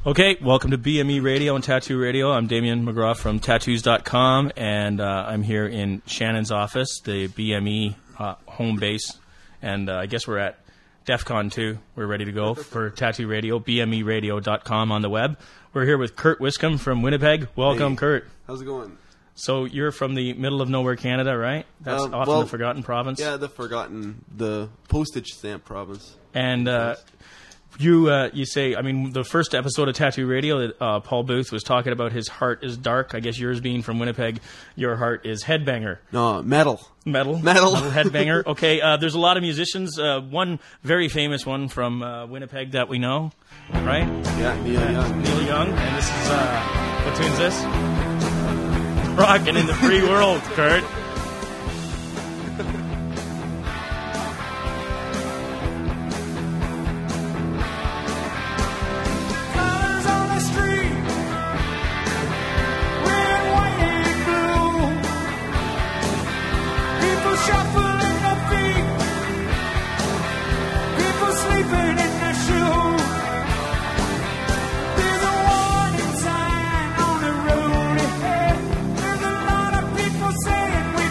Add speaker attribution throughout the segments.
Speaker 1: Okay, welcome to BME Radio and Tattoo Radio. I'm Damien McGraw from Tattoos.com, and I'm here in Shannon's office, the BME home base, and I guess we're at DEF CON 2. We're ready to go for Tattoo Radio, BMEradio.com on the web. We're here with Kurt Wiscombe from Winnipeg. Welcome,
Speaker 2: Hey,
Speaker 1: Kurt.
Speaker 2: how's it going?
Speaker 1: So you're from the middle of nowhere, Canada, right? That's often the forgotten province.
Speaker 2: Yeah, the postage stamp province.
Speaker 1: And you say, I mean, the first episode of Tattoo Radio, Paul Booth was talking about his heart is dark. I guess yours being from Winnipeg, your heart is headbanger.
Speaker 2: No, metal.
Speaker 1: Metal headbanger. Okay, there's a lot of musicians. One very famous one from Winnipeg that we know, right?
Speaker 2: Yeah, Neil Young.
Speaker 1: Neil Young. And this is, what tune's this? Rockin' in the Free World, Kurt.
Speaker 3: Saying we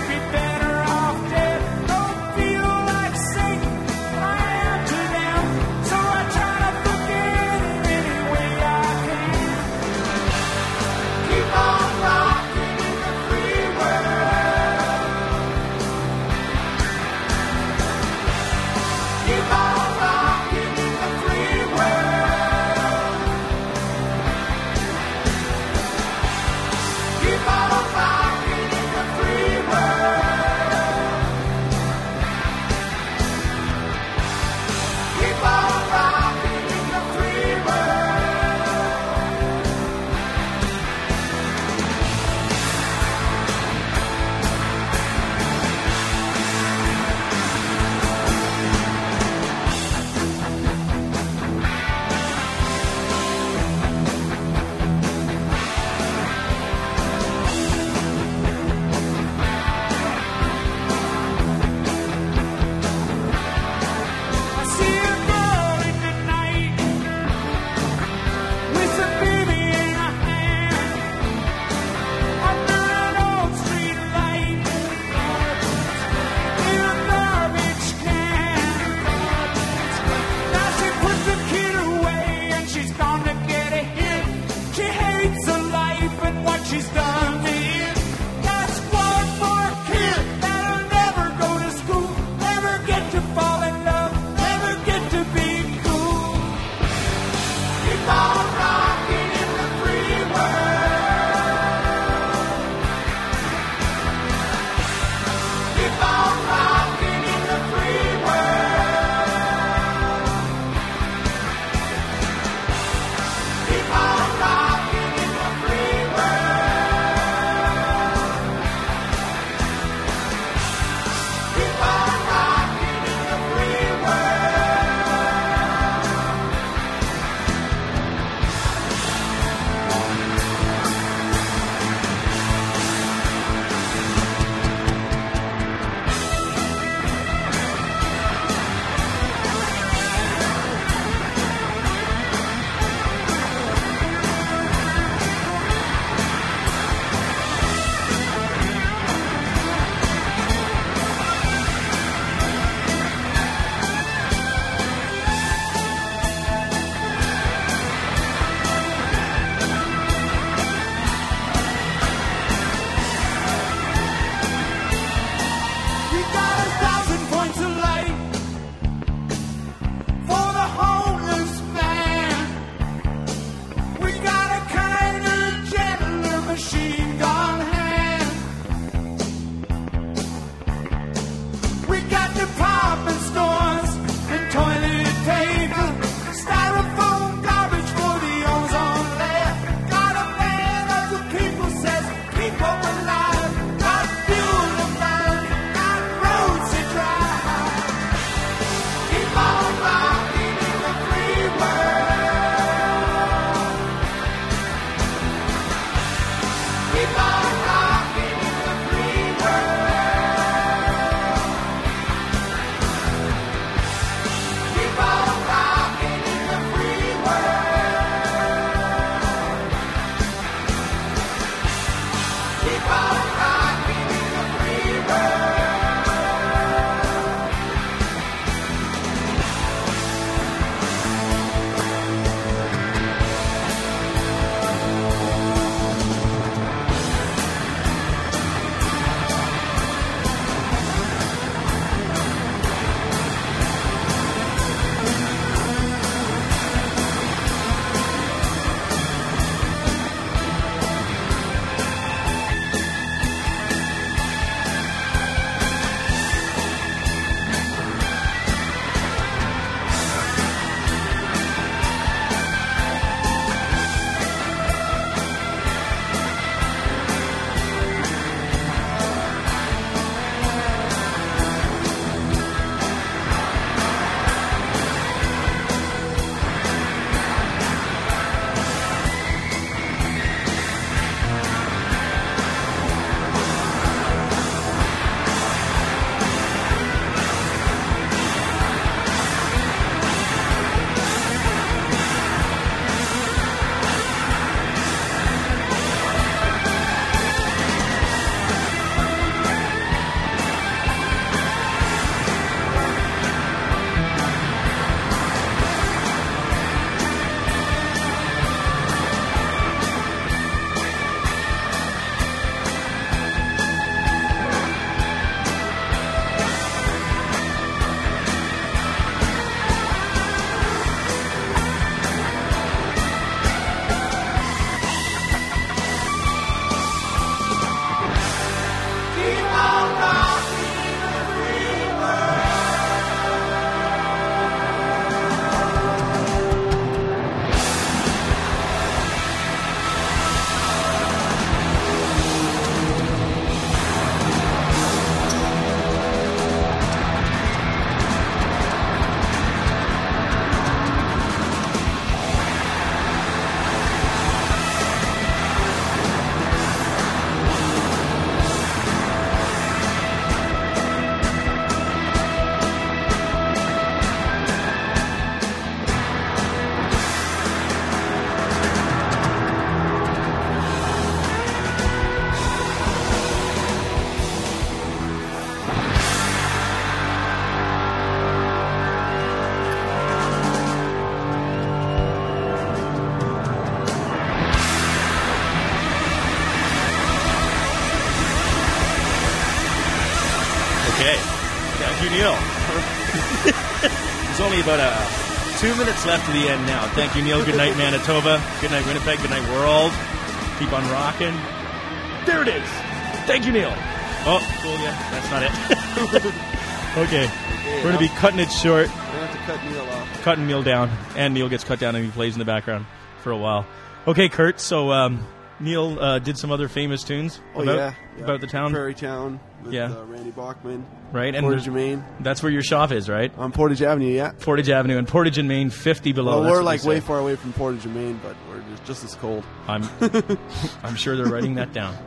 Speaker 1: Neil. There's only about 2 minutes left to the end now. Thank you, Neil. Good night, Manitoba. Good night, Winnipeg. Good night, world. Keep on rocking. There it is. Thank you, Neil. Oh, cool again. That's not it. Okay. We're going to be cutting it short.
Speaker 2: I have to cut Neil off.
Speaker 1: Cutting Neil down. And Neil gets cut down and he plays in the background for a while. Okay, Kurt. So Neil did some other famous tunes about the town.
Speaker 2: Prairie Town with
Speaker 1: Yeah.
Speaker 2: Randy Bachman.
Speaker 1: Right. And
Speaker 2: Portage, Maine.
Speaker 1: that's where your shop is, right?
Speaker 2: On Portage Avenue, yeah.
Speaker 1: Portage Avenue and Portage in Maine, 50 below.
Speaker 2: Well,
Speaker 1: That's
Speaker 2: we're
Speaker 1: what
Speaker 2: like
Speaker 1: they
Speaker 2: way
Speaker 1: say.
Speaker 2: far away from Portage and Maine, but we're just as cold.
Speaker 1: I'm sure they're writing that down.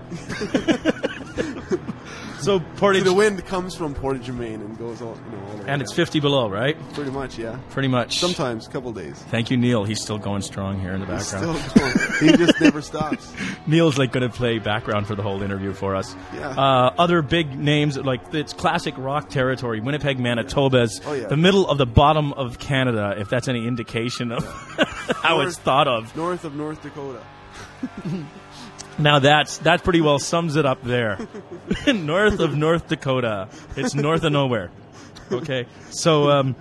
Speaker 1: So Portage,
Speaker 2: The wind comes from Portage and Maine and goes all the way
Speaker 1: and it's
Speaker 2: down.
Speaker 1: 50 below, right?
Speaker 2: Pretty much, yeah.
Speaker 1: Pretty much.
Speaker 2: Sometimes, a couple days.
Speaker 1: Thank you, Neil. He's still going strong here in the background.
Speaker 2: Still going. He just never stops.
Speaker 1: Neil's like going to play background for the whole interview for us.
Speaker 2: Yeah.
Speaker 1: Other big names, like it's classic rock territory. Winnipeg, Manitoba's
Speaker 2: Oh, yeah.
Speaker 1: the middle of the bottom of Canada, if that's any indication of how it's thought of.
Speaker 2: North of North Dakota.
Speaker 1: Now that pretty well sums it up there. North of North Dakota. It's north of nowhere. Okay. So, Al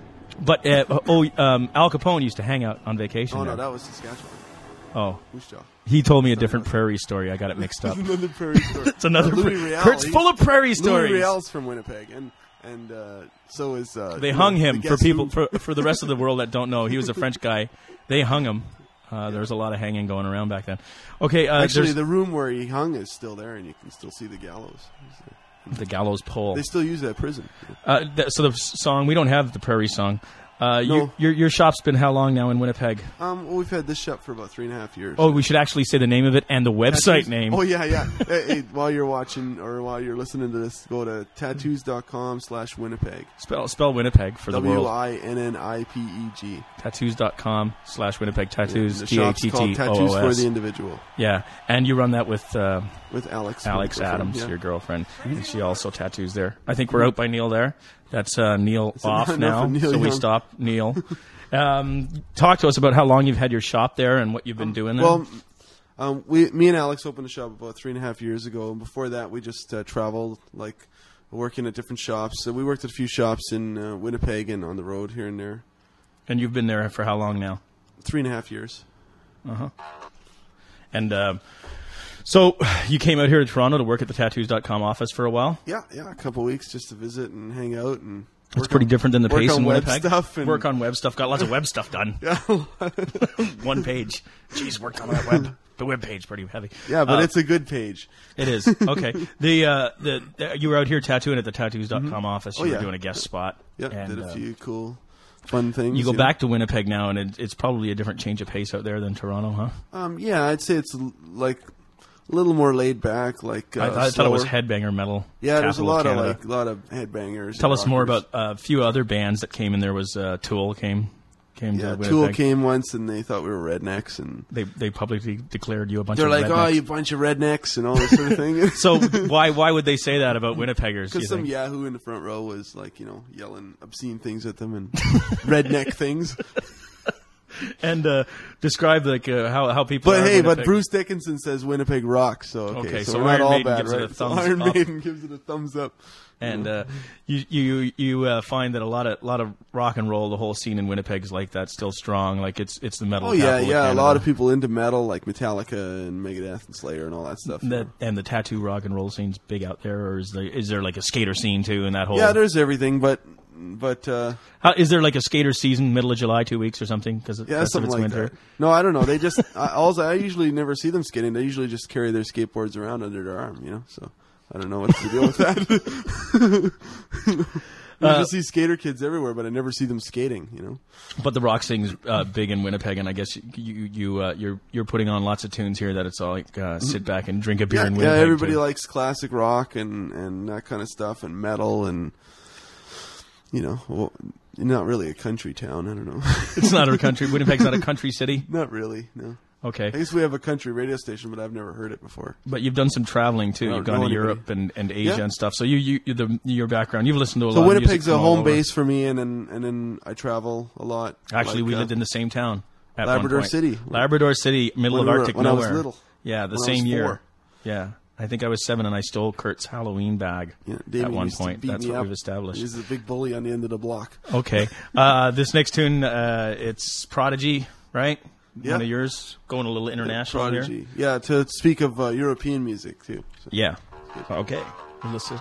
Speaker 1: Capone used to hang out on vacation
Speaker 2: Oh,
Speaker 1: there.
Speaker 2: no, that was Saskatchewan.
Speaker 1: Oh,
Speaker 2: Moose Jaw.
Speaker 1: he told me a different prairie story. I got it mixed up.
Speaker 2: Another prairie story.
Speaker 1: It's another
Speaker 2: Louis
Speaker 1: pra-
Speaker 2: Riel,
Speaker 1: Kurt's
Speaker 2: he's-
Speaker 1: full of prairie stories.
Speaker 2: Louis Riel's from Winnipeg, and so is...
Speaker 1: They hung him for people for the rest of the world that don't know. He was a French guy. They hung him. There was a lot of hanging going around back then. Okay,
Speaker 2: Actually,
Speaker 1: there's
Speaker 2: the room where he hung is still there, and you can still see the gallows.
Speaker 1: the gallows pole.
Speaker 2: They still use that prison.
Speaker 1: So the song, we don't have the prairie song.
Speaker 2: No.
Speaker 1: Your shop's been how long now in Winnipeg?
Speaker 2: Well, we've had this shop for about 3.5 years.
Speaker 1: Oh, we should actually say the name of it and the website
Speaker 2: Tattoos-
Speaker 1: name.
Speaker 2: Oh, yeah. Hey, while you're watching or while you're listening to this, go to tattoos.com/Winnipeg.
Speaker 1: Spell Winnipeg for the world.
Speaker 2: WINNIPEG.
Speaker 1: Tattoos.com/Winnipeg. Tattoos,
Speaker 2: The shop's called Tattoos for the Individual.
Speaker 1: Yeah, and you run that with
Speaker 2: Alex.
Speaker 1: Alex
Speaker 2: my girlfriend,
Speaker 1: Adams,
Speaker 2: yeah.
Speaker 1: your girlfriend. And she also tattoos there. I think we're out by Neil there. That's Neil off
Speaker 2: enough
Speaker 1: now,
Speaker 2: of Neil
Speaker 1: so we
Speaker 2: Young.
Speaker 1: stop Neil. Talk to us about how long you've had your shop there and what you've been doing there.
Speaker 2: Well, me and Alex opened the shop about 3.5 years ago, and before that, we just traveled, like working at different shops. So we worked at a few shops in Winnipeg and on the road here and there.
Speaker 1: And you've been there for how long now?
Speaker 2: 3.5 years.
Speaker 1: And so you came out here to Toronto to work at the Tattoos.com office for a while.
Speaker 2: Yeah, a couple weeks just to visit and hang out and.
Speaker 1: It's pretty different than the
Speaker 2: work
Speaker 1: pace
Speaker 2: on
Speaker 1: in
Speaker 2: web
Speaker 1: Winnipeg.
Speaker 2: stuff and-
Speaker 1: Work on web stuff. Got lots of web stuff done.
Speaker 2: Yeah,
Speaker 1: 1 page. Jeez, worked on that the web page pretty heavy.
Speaker 2: yeah, but it's a good page.
Speaker 1: It is. Okay. You were out here tattooing at the Tattoos.com office. You
Speaker 2: Oh,
Speaker 1: were
Speaker 2: yeah.
Speaker 1: doing a guest spot.
Speaker 2: Yeah,
Speaker 1: And,
Speaker 2: did a few cool, fun things.
Speaker 1: You go
Speaker 2: know.
Speaker 1: back to Winnipeg now, and it's probably a different change of pace out there than Toronto, huh?
Speaker 2: Yeah, I'd say it's like a little more laid back. Like
Speaker 1: I thought it was
Speaker 2: slower.
Speaker 1: headbanger metal.
Speaker 2: Yeah, there's a
Speaker 1: capital
Speaker 2: lot
Speaker 1: Canada.
Speaker 2: of lot of headbangers.
Speaker 1: Tell
Speaker 2: and
Speaker 1: us more
Speaker 2: rockers.
Speaker 1: about a few other bands that came in. There was Tool came to
Speaker 2: Yeah,
Speaker 1: Winnipeg.
Speaker 2: Tool came once and they thought we were rednecks, and
Speaker 1: They publicly declared you a bunch
Speaker 2: they're
Speaker 1: of
Speaker 2: like,
Speaker 1: rednecks.
Speaker 2: "Oh, you bunch of rednecks," and all this sort of thing.
Speaker 1: So why would they say that about Winnipeggers? do you
Speaker 2: Because some
Speaker 1: think?
Speaker 2: Yahoo in the front row was like, yelling obscene things at them and redneck things.
Speaker 1: And describe like how people.
Speaker 2: But
Speaker 1: are in
Speaker 2: hey, but
Speaker 1: Winnipeg.
Speaker 2: Bruce Dickinson says Winnipeg rocks. So
Speaker 1: Okay,
Speaker 2: so
Speaker 1: so
Speaker 2: we're not
Speaker 1: Iron
Speaker 2: all
Speaker 1: Maiden
Speaker 2: bad,
Speaker 1: gives it
Speaker 2: right?
Speaker 1: a thumbs
Speaker 2: Iron
Speaker 1: up.
Speaker 2: Maiden gives it a thumbs up.
Speaker 1: And you find that a lot of rock and roll, the whole scene in Winnipeg is like that, still strong. Like it's the metal.
Speaker 2: Oh yeah,
Speaker 1: capital of
Speaker 2: yeah. A
Speaker 1: Canada.
Speaker 2: lot of people into metal, like Metallica and Megadeth and Slayer and all that stuff.
Speaker 1: And the tattoo rock and roll scene's big out there, or is there like a skater scene too in that whole?
Speaker 2: Yeah, there's everything, but
Speaker 1: Is there like a skater season, middle of July, 2 weeks or something? Because
Speaker 2: yeah, something like
Speaker 1: winter.
Speaker 2: that. No, I don't know. They just I usually never see them skating. They usually just carry their skateboards around under their arm, So I don't know what's the deal with that. I just see skater kids everywhere, but I never see them skating.
Speaker 1: But the rock scene's big in Winnipeg, and I guess you're putting on lots of tunes here that it's all like sit back and drink a beer in Winnipeg.
Speaker 2: Yeah, everybody
Speaker 1: too.
Speaker 2: likes classic rock and that kind of stuff and metal and well, not really a country town. I don't know.
Speaker 1: It's not a country. Winnipeg's not a country city.
Speaker 2: Not really. No. I
Speaker 1: Okay,
Speaker 2: guess we have a country radio station, but I've never heard it before.
Speaker 1: but you've done some traveling too.
Speaker 2: I
Speaker 1: You've
Speaker 2: don't
Speaker 1: gone
Speaker 2: know
Speaker 1: to
Speaker 2: anybody.
Speaker 1: Europe and Asia
Speaker 2: Yeah.
Speaker 1: and stuff. So your background. You've listened to a lot.
Speaker 2: So
Speaker 1: of music
Speaker 2: Winnipeg's a
Speaker 1: from all
Speaker 2: home
Speaker 1: over.
Speaker 2: base for me, and then I travel a lot.
Speaker 1: Actually,
Speaker 2: Like,
Speaker 1: we lived in the same town. At one
Speaker 2: Labrador
Speaker 1: point.
Speaker 2: City.
Speaker 1: Labrador City, middle
Speaker 2: When
Speaker 1: of
Speaker 2: we were-
Speaker 1: Arctic
Speaker 2: when I was
Speaker 1: nowhere.
Speaker 2: little.
Speaker 1: Yeah, the
Speaker 2: When I
Speaker 1: same
Speaker 2: was
Speaker 1: year.
Speaker 2: 4.
Speaker 1: Yeah. I think I was 7, and I stole Kurt's Halloween bag at one point. That's what we've established.
Speaker 2: He's a big bully on the end of the block.
Speaker 1: Okay. This next tune, it's Prodigy, right?
Speaker 2: Yeah.
Speaker 1: One of yours, going a little international
Speaker 2: Prodigy.
Speaker 1: here.
Speaker 2: Yeah, to speak of European music, too. So.
Speaker 1: Yeah. Okay. Listen.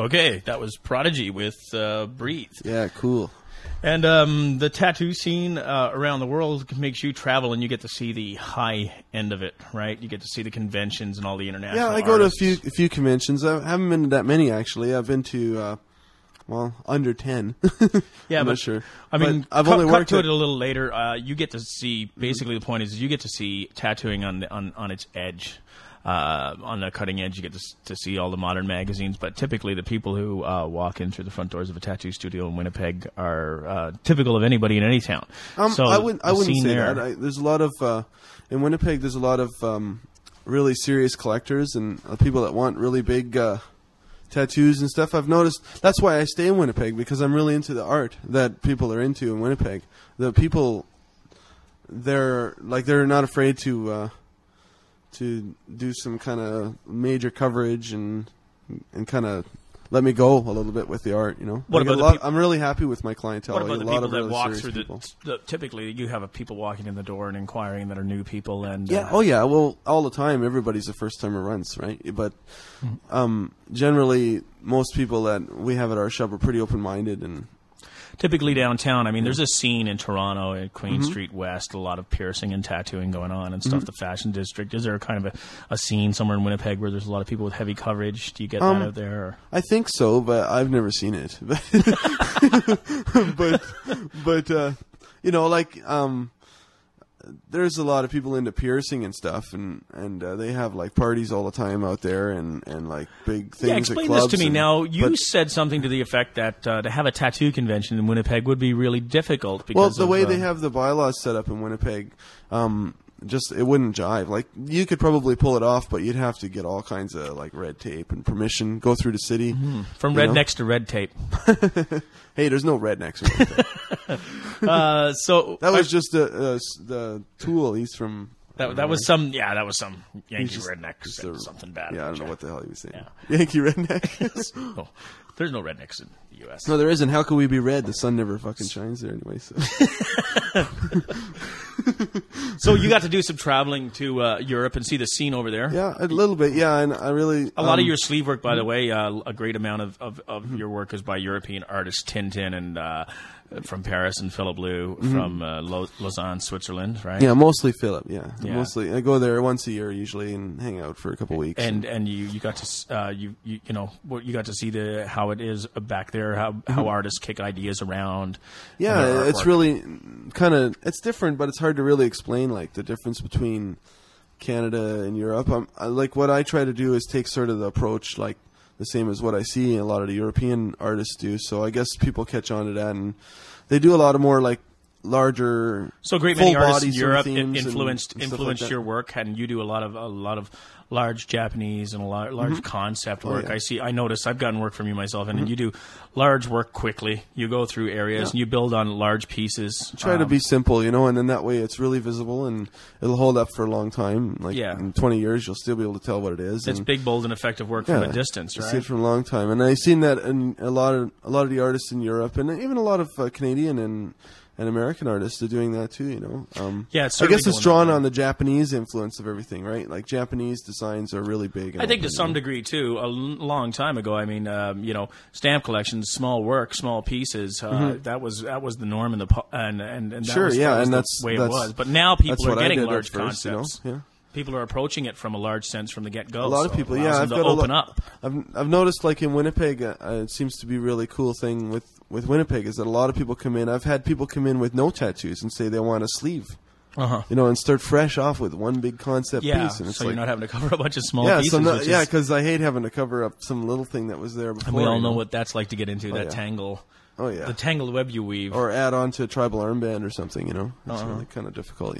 Speaker 1: Okay, that was Prodigy with Breathe.
Speaker 2: Yeah, cool.
Speaker 1: And the tattoo scene around the world makes you travel, and you get to see the high end of it, right? You get to see the conventions and all the international.
Speaker 2: Yeah, I go to a few conventions. I haven't been to that many actually. I've been to under 10.
Speaker 1: Yeah,
Speaker 2: I'm
Speaker 1: but
Speaker 2: not sure.
Speaker 1: I mean,
Speaker 2: I've only worked
Speaker 1: to it a little later. You get to see. Basically, the point is you get to see tattooing on its edge. On the cutting edge, you get to see all the modern magazines, but typically the people who walk in through the front doors of a tattoo studio in Winnipeg are typical of anybody in any town. So
Speaker 2: I wouldn't say that. There's a lot of in Winnipeg. There's a lot of really serious collectors and people that want really big tattoos and stuff. I've noticed that's why I stay in Winnipeg, because I'm really into the art that people are into in Winnipeg. The people, they're not afraid to do some kind of major coverage and kind of let me go a little bit with the art, you know. I'm really happy with my clientele.
Speaker 1: What about the people that walk through
Speaker 2: people.
Speaker 1: Typically, you have people walking in the door and inquiring that are new people, and
Speaker 2: well, all the time, everybody's a first timer runs, right? But generally, most people that we have at our shop are pretty open minded and.
Speaker 1: Typically downtown, I mean, there's a scene in Toronto at Queen Street West, a lot of piercing and tattooing going on and stuff, the fashion district. Is there kind of a scene somewhere in Winnipeg where there's a lot of people with heavy coverage? Do you get that out there? Or?
Speaker 2: I think so, but I've never seen it. but you know, like, there's a lot of people into piercing and stuff, and they have like parties all the time out there and like big things.
Speaker 1: Yeah, explain
Speaker 2: at clubs
Speaker 1: this to me. Now, you said something to the effect that to have a tattoo convention in Winnipeg would be really difficult. Because
Speaker 2: the way they have the bylaws set up in Winnipeg, just it wouldn't jive. Like, you could probably pull it off, but you'd have to get all kinds of like red tape and permission, go through the city.
Speaker 1: From rednecks to red tape.
Speaker 2: Hey, there's no rednecks.
Speaker 1: So
Speaker 2: that was just the tool. He's from
Speaker 1: that was some Yankee redneck who said something bad.
Speaker 2: Yeah, I don't know what the hell he was saying. Yeah. Yankee redneck.
Speaker 1: No, there's no rednecks in the U.S.
Speaker 2: No, there isn't. How could we be red? The sun never fucking shines there anyway. So.
Speaker 1: So you got to do some traveling to Europe and see the scene over there.
Speaker 2: Yeah, a little bit. Yeah, and I really
Speaker 1: a lot of your sleeve work, by the way. A great amount of your work is by European artists, Tintin and from Paris, and Philip Lou from Lausanne, Switzerland, right?
Speaker 2: Yeah, mostly Philip. Yeah, mostly. I go there once a year usually and hang out for a couple weeks.
Speaker 1: And you got to you got to see how it is back there, how artists kick ideas around.
Speaker 2: Yeah, it's really it's different, but it's hard to really explain like the difference between Canada and Europe. Like what I try to do is take sort of the approach like the same as what I see a lot of the European artists do. So I guess people catch on to that, and they do a lot of more like larger.
Speaker 1: So great many artists in Europe influenced like your work, and you do a lot of large Japanese and large concept work.
Speaker 2: Yeah.
Speaker 1: I notice I've gotten work from you myself, and you do large work quickly. You go through areas and you build on large pieces.
Speaker 2: Try to be simple, and then that way it's really visible and it'll hold up for a long time. Like in 20 years, you'll still be able to tell what it is.
Speaker 1: It's big, bold, and effective work from a distance, right?
Speaker 2: I see it for a long time, and I've seen that in a lot of the artists in Europe, and even a lot of Canadian and American artists are doing that too,
Speaker 1: it's
Speaker 2: I guess it's drawn on the Japanese influence of everything, right? Like Japanese designs are really big.
Speaker 1: I think to some degree too. A long time ago, I mean, stamp collections, small work, small pieces. That was the norm in the and that
Speaker 2: sure,
Speaker 1: was,
Speaker 2: yeah, and
Speaker 1: that's the way it was. But now people are getting large concepts.
Speaker 2: Yeah.
Speaker 1: People are approaching it from a large sense from the get-go.
Speaker 2: A lot of people,
Speaker 1: I've got open up.
Speaker 2: I've noticed, like in Winnipeg, it seems to be a really cool thing with Winnipeg is that a lot of people come in. I've had people come in with no tattoos and say they want a sleeve, and start fresh off with one big concept piece. And it's
Speaker 1: so you're not having to cover a bunch of small pieces.
Speaker 2: Because I hate having to cover up some little thing that was there before.
Speaker 1: And we all know what that's like to get into, tangle.
Speaker 2: Oh, yeah.
Speaker 1: The tangled web you weave.
Speaker 2: Or add on to a tribal armband or something, It's really kind of difficult,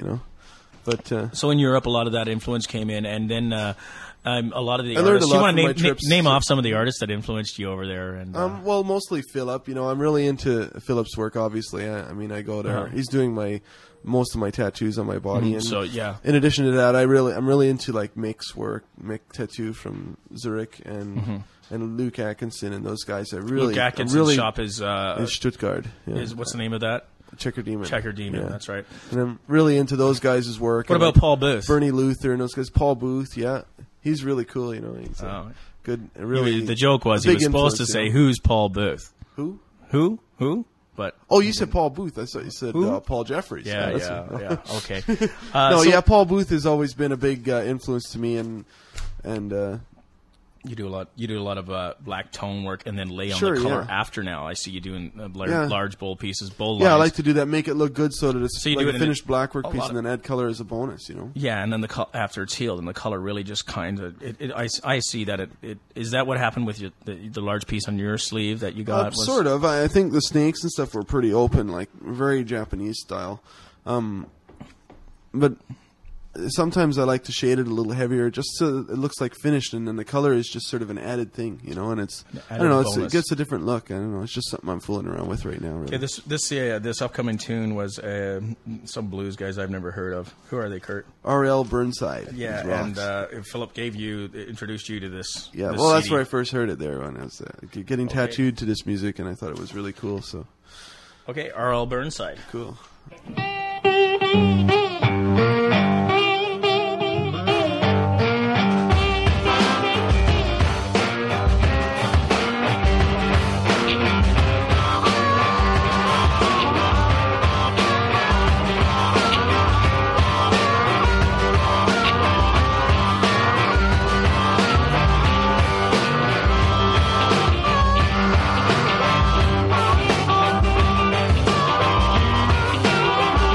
Speaker 2: But
Speaker 1: so in Europe, a lot of that influence came in, and then a lot of the artists. You want to name off some of the artists that influenced you over there? And
Speaker 2: well, mostly Philip. I'm really into Philip's work. Obviously, I go there. He's doing most of my tattoos on my body, and
Speaker 1: so yeah.
Speaker 2: In addition to that, I'm really into like Mick's work, Mick Tattoo from Zurich, and Luke Atkinson, and those guys.
Speaker 1: Luke Atkinson's shop is
Speaker 2: in Stuttgart. Yeah.
Speaker 1: What's the name of that?
Speaker 2: Checker Demon.
Speaker 1: That's right.
Speaker 2: And I'm really into those guys' work.
Speaker 1: What about Paul Booth?
Speaker 2: Bernie Luther and those guys. Paul Booth, yeah. He's really cool, He's good. Really,
Speaker 1: the joke was he
Speaker 2: big
Speaker 1: was supposed to
Speaker 2: influence,
Speaker 1: say,
Speaker 2: you know.
Speaker 1: "Who's Paul Booth?"
Speaker 2: Who?
Speaker 1: Who? But
Speaker 2: Oh, you said Paul Booth. I thought you said Paul Jeffries.
Speaker 1: yeah. Okay.
Speaker 2: No,
Speaker 1: so
Speaker 2: Paul Booth has always been a big influence to me, and
Speaker 1: You do a lot of black tone work, and then lay on
Speaker 2: Sure,
Speaker 1: the color
Speaker 2: yeah.
Speaker 1: after. Now I see you doing
Speaker 2: Yeah.
Speaker 1: large bold pieces, bold
Speaker 2: yeah, I
Speaker 1: lines.
Speaker 2: like to do that. Make it look good, so that it's
Speaker 1: So you
Speaker 2: like
Speaker 1: do
Speaker 2: a
Speaker 1: it in
Speaker 2: finished black work
Speaker 1: a
Speaker 2: piece,
Speaker 1: lot
Speaker 2: and
Speaker 1: of-
Speaker 2: then add color as a bonus. You know.
Speaker 1: Yeah, and then after it's healed, and the color really just kind of. I see that it is that what happened with the large piece on your sleeve that you got. Was,
Speaker 2: Sort of. I think the snakes and stuff were pretty open, like very Japanese style. But sometimes I like to shade it a little heavier, just so it looks like finished, and then the color is just sort of an added thing, you know. And it's I don't know, it
Speaker 1: bonus.
Speaker 2: gets a different look. I don't know. It's just something I'm fooling around with right now. Really.
Speaker 1: Okay, this upcoming tune was some blues guys I've never heard of. Who are they, Kurt?
Speaker 2: R.L. Burnside.
Speaker 1: Yeah,
Speaker 2: These rocks.
Speaker 1: and Philip introduced you to this.
Speaker 2: Yeah,
Speaker 1: this
Speaker 2: well, that's
Speaker 1: CD.
Speaker 2: where I first heard it. There when I was getting tattooed to this music, and I thought it was really cool. So
Speaker 1: Okay, R.L. Burnside.
Speaker 2: cool.
Speaker 3: Thank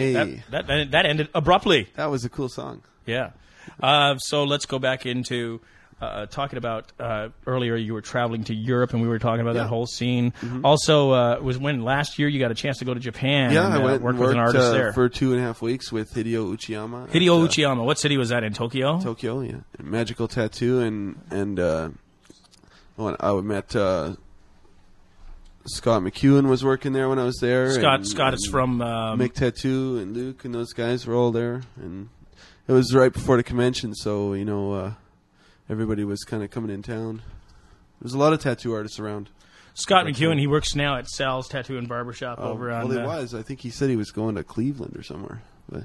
Speaker 1: right?
Speaker 2: Hey.
Speaker 1: That ended abruptly.
Speaker 2: That was a cool song.
Speaker 1: Yeah. So let's go back into talking about earlier you were traveling to Europe and we were talking about that whole scene. Also, it was when last year you got a chance to go to Japan
Speaker 2: Yeah,
Speaker 1: and
Speaker 2: I went
Speaker 1: work
Speaker 2: and
Speaker 1: with
Speaker 2: worked
Speaker 1: an artist there.
Speaker 2: for 2.5 weeks with Hideo Uchiyama.
Speaker 1: Hideo
Speaker 2: at,
Speaker 1: Uchiyama. What city was that in? Tokyo?
Speaker 2: Tokyo, yeah. Magical Tattoo, and I met Scott McEwen was working there when I was there.
Speaker 1: Scott is from
Speaker 2: Mick Tattoo and Luke and those guys were all there, and it was right before the convention, so everybody was kind of coming in town. There's a lot of tattoo artists around.
Speaker 1: Scott McEwen. He works now at Sal's Tattoo and Barbershop over on.
Speaker 2: Well, he was. I think he said he was going to Cleveland or somewhere. But.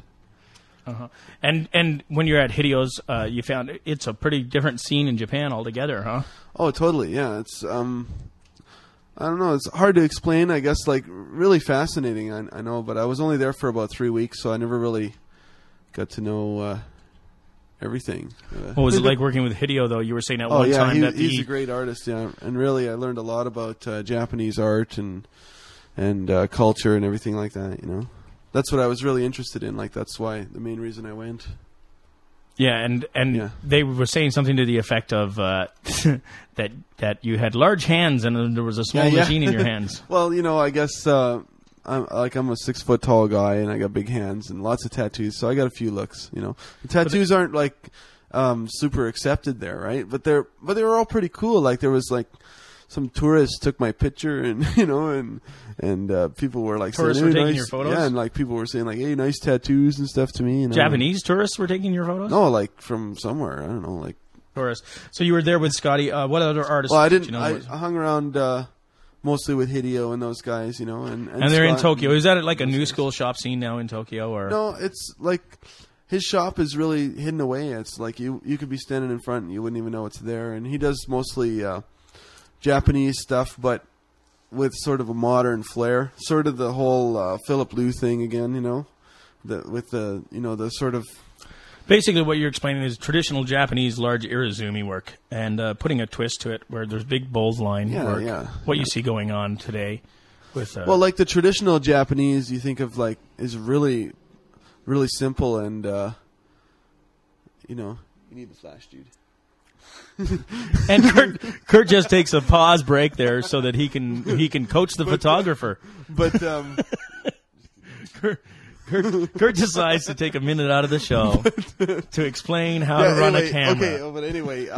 Speaker 1: And when you're at Hideo's, you found it's a pretty different scene in Japan altogether, huh?
Speaker 2: Oh, totally. Yeah, it's I don't know. It's hard to explain. I guess like really fascinating. I know, but I was only there for about 3 weeks, so I never really got to know everything.
Speaker 1: What was it like working with Hideo, though? You were saying at one time that
Speaker 2: he's a great artist. Yeah, and really, I learned a lot about Japanese art and culture and everything like that. That's what I was really interested in. Like that's why the main reason I went.
Speaker 1: Yeah, and they were saying something to the effect of that you had large hands and there was a small machine in your hands.
Speaker 2: Well, I guess I'm a 6 foot tall guy and I got big hands and lots of tattoos, so I got a few looks. The tattoos aren't like super accepted there, right? But they were all pretty cool. Like there was like some tourists took my picture and and people were like
Speaker 1: tourists
Speaker 2: saying,
Speaker 1: were taking
Speaker 2: nice,
Speaker 1: your photos.
Speaker 2: Yeah, and like people were saying like, hey, nice tattoos and stuff to me.
Speaker 1: Japanese tourists were taking your photos?
Speaker 2: No, like from somewhere. I don't know, like
Speaker 1: tourists. So you were there with Scotty. What other artists?
Speaker 2: Well, I didn't.
Speaker 1: Did you know
Speaker 2: I hung around mostly with Hideo and those guys, and
Speaker 1: they're in
Speaker 2: Scott
Speaker 1: Tokyo. Is that like a new school shop scene now in Tokyo, or
Speaker 2: no? It's like his shop is really hidden away. It's like you could be standing in front and you wouldn't even know it's there. And he does mostly Japanese stuff, but with sort of a modern flair, sort of the whole Philip Liu thing again, with the sort of.
Speaker 1: Basically, what you're explaining is traditional Japanese large irizumi work and putting a twist to it where there's big bullsline work.
Speaker 2: Yeah.
Speaker 1: What you see going on today with.
Speaker 2: Well, like the traditional Japanese, you think of like is really, really simple and you need the flash, dude.
Speaker 1: And Kurt just takes a pause break there so that he can coach the photographer.
Speaker 2: But
Speaker 1: Kurt decides to take a minute out of the show to explain how to run a camera.
Speaker 2: Okay, but anyway,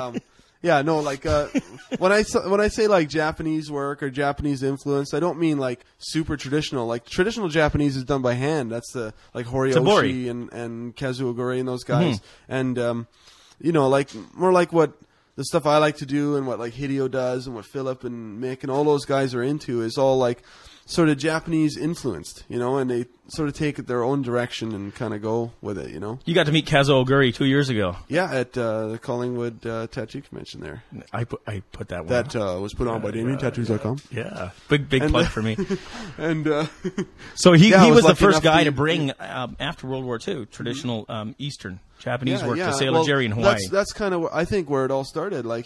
Speaker 2: when I say like Japanese work or Japanese influence, I don't mean like super traditional. Like traditional Japanese is done by hand. That's the like Horiyoshi and Kazuo Ogure and those guys. Mm-hmm. And like more like what the stuff I like to do and what like Hideo does and what Philip and Mick and all those guys are into is all like sort of Japanese influenced, and they sort of take it their own direction and kind of go with it,
Speaker 1: You got to meet Kazuo Ogure 2 years ago.
Speaker 2: Yeah, at the Collingwood Tattoo Convention there.
Speaker 1: I put that one.
Speaker 2: That was put on by DamienTattoos.com.
Speaker 1: Yeah, big plug for me.
Speaker 2: And
Speaker 1: so he was the first guy to bring after World War II traditional Eastern Japanese work to Sailor Jerry in Hawaii.
Speaker 2: That's kind of I think where it all started. Like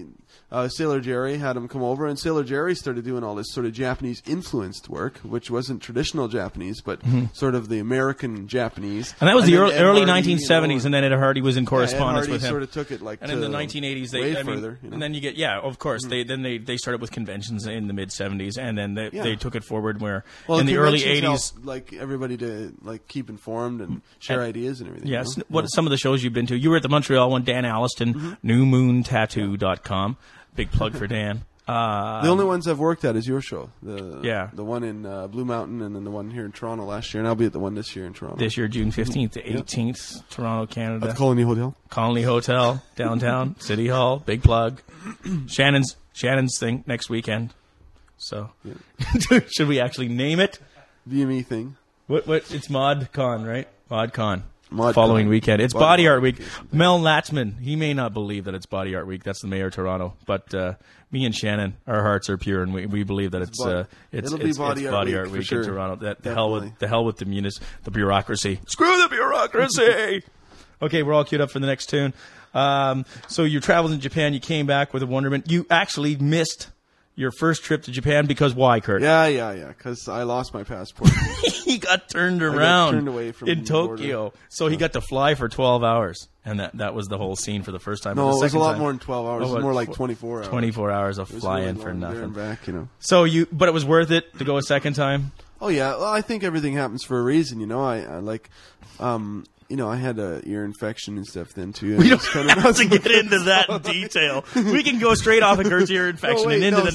Speaker 2: Sailor Jerry had him come over, and Sailor Jerry started doing all this sort of Japanese influenced work, which wasn't traditional Japanese, but sort of the American Japanese.
Speaker 1: And that was the early 1970s, and then Ed Hardy was in correspondence with him.
Speaker 2: Sort of took it like
Speaker 1: and in the 1980s,
Speaker 2: further.
Speaker 1: And then you get of course they started with conventions in the mid 70s, and then they took it forward where in the early 80s,
Speaker 2: like everybody to like keep informed and share ideas and everything.
Speaker 1: Yes, some of the shows you've been to. You were at the Montreal one, Dan Alliston, NewMoonTattoo.com. Big plug for Dan.
Speaker 2: The only ones I've worked at is your show. The one in Blue Mountain and then the one here in Toronto last year. And I'll be at the one this year in Toronto.
Speaker 1: This year, June 15th to 18th, Toronto, Canada.
Speaker 2: At the Colony Hotel.
Speaker 1: Colony Hotel, downtown, City Hall. Big plug. Shannon's thing next weekend. So, should we actually name it?
Speaker 2: VME thing.
Speaker 1: What? It's ModCon, right? ModCon.
Speaker 2: Following
Speaker 1: weekend. It's Body Art Week. Mel Latzman, he may not believe that it's Body Art Week. That's the mayor of Toronto. But me and Shannon, our hearts are pure, and we believe that it's Body Art Week in Toronto. The hell with the bureaucracy. Screw the bureaucracy. Okay, we're all queued up for the next tune. So you traveled in Japan. You came back with a wonderment. You actually missed your first trip to Japan because why, Kurt?
Speaker 2: Yeah. Because I lost my passport.
Speaker 1: He got turned
Speaker 2: I got
Speaker 1: around
Speaker 2: turned away from
Speaker 1: in
Speaker 2: the
Speaker 1: Tokyo.
Speaker 2: border.
Speaker 1: So he got to fly for 12 hours. And that was the whole scene for the first time.
Speaker 2: No,
Speaker 1: But
Speaker 2: it
Speaker 1: the
Speaker 2: was a
Speaker 1: second
Speaker 2: lot
Speaker 1: time-
Speaker 2: more than 12 hours.
Speaker 1: Oh,
Speaker 2: It was
Speaker 1: what,
Speaker 2: more like 24 hours.
Speaker 1: 24 hours of
Speaker 2: It was
Speaker 1: flying
Speaker 2: really
Speaker 1: for
Speaker 2: long there
Speaker 1: nothing.
Speaker 2: and back, you know.
Speaker 1: So but it was worth it to go a second time?
Speaker 2: Oh yeah, well, I think everything happens for a reason. You know, I like, you know, I had a ear infection and stuff then too.
Speaker 1: We don't have to get into that in detail. We can go straight off of Kurt's ear infection and into the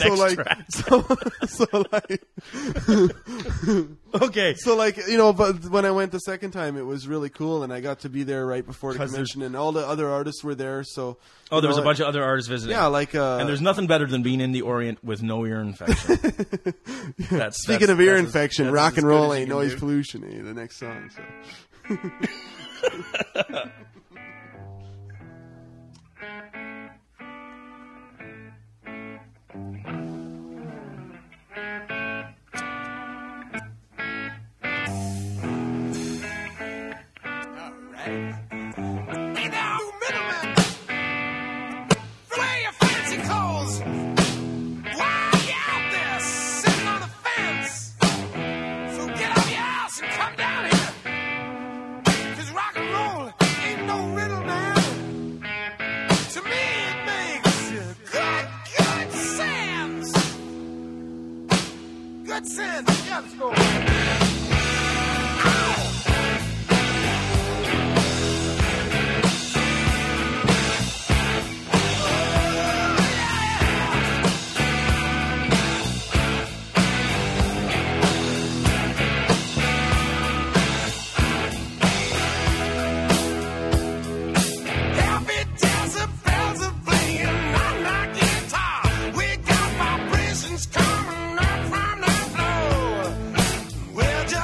Speaker 1: next track. Okay.
Speaker 2: So like, you know, but when I went the second time, it was really cool, and I got to be there right before the
Speaker 1: 'Cause
Speaker 2: convention, and all the other artists were there. So
Speaker 1: Oh, there was a bunch of other artists visiting.
Speaker 2: yeah, like
Speaker 1: and there's nothing better than being in the Orient with no ear infection.
Speaker 2: Speaking of ear
Speaker 1: that's
Speaker 2: infection,
Speaker 1: that's
Speaker 2: rock
Speaker 1: as
Speaker 2: and
Speaker 1: good
Speaker 2: roll
Speaker 1: as you
Speaker 2: ain't
Speaker 1: can
Speaker 2: noise
Speaker 1: do.
Speaker 2: pollution. The next song. So.
Speaker 3: Hey now, middleman, play your fancy calls. Why you out there sitting on the fence? So get out your house and come down here. 'Cause rock and roll ain't no riddle, man. To me, it makes good sense. Good sense. Yeah, let's go. Happy decibels are playing on my guitar. We got vibrations coming up from the floor. We're just